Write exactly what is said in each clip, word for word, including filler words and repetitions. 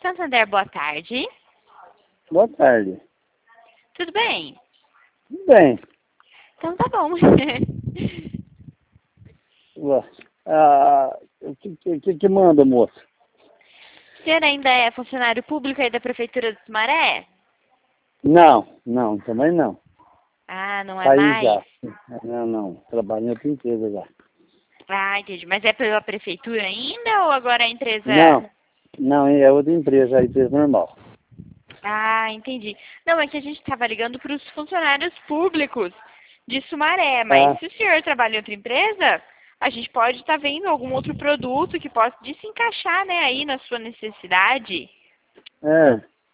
Santander, boa tarde. Boa tarde. Tudo bem? Tudo bem. Então tá bom. Ah, o que, que, que manda, moça? O senhor ainda é funcionário público aí da Prefeitura de Sumaré? Não, não, também não. Ah, não é Saí mais? já. Não, não. Trabalho em outra empresa já. Ah, entendi. Mas é pela Prefeitura ainda ou agora é a empresa... Não, não, é outra empresa, a empresa normal. Ah, entendi. Não, é que a gente estava ligando para os funcionários públicos de Sumaré, mas Ah, se o senhor trabalha em outra empresa, a gente pode estar vendo algum outro produto que possa se encaixar, né, aí na sua necessidade. é.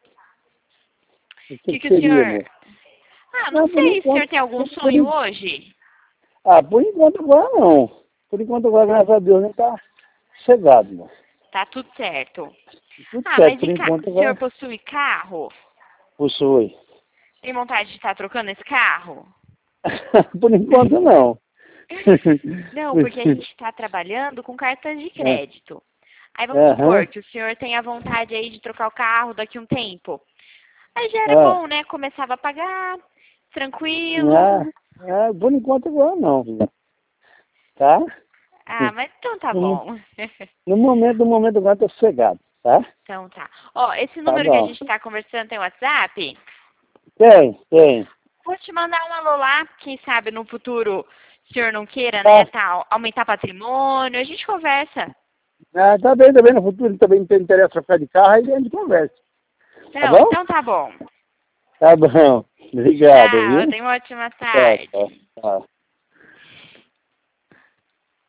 O O que, que, que que o seria, senhor... moça? Ah, não Não, por sei, o senhor enquanto, tem algum por, por, sonho en- hoje? ah, por enquanto agora não. Por enquanto agora, graças a Deus, nem tá chegado, moça. Tá tudo certo. Tudo Ah, certo, mas por e ca... enquanto o senhor agora possui carro? possui. Tem vontade de estar trocando esse carro? Por enquanto não. Não, porque a gente está trabalhando com cartões de É, crédito. Aí vamos supor aham, que o senhor tenha vontade aí de trocar o carro daqui a um tempo. Aí já era ah, bom, né? Começava a pagar, tranquilo. ah, ah, por enquanto agora não, filha. Tá? Ah, mas então tá No, mo- bom. no momento, no momento agora tá sossegado, tá? Então tá. Ó, esse Tá número que a bom. gente está conversando tem WhatsApp? Tem, tem. Vou te mandar um alô lá, quem sabe no futuro o senhor não queira, né, Tá, tá, aumentar patrimônio, a gente conversa. ah, tá bem, tá bem, no futuro também tem interesse em trocar de carro, aí a gente conversa. Tá Então, bom? então tá bom. Tá bom. Obrigado, Tchau, viu? tenha uma ótima Tchau, tchau, tarde. tchau.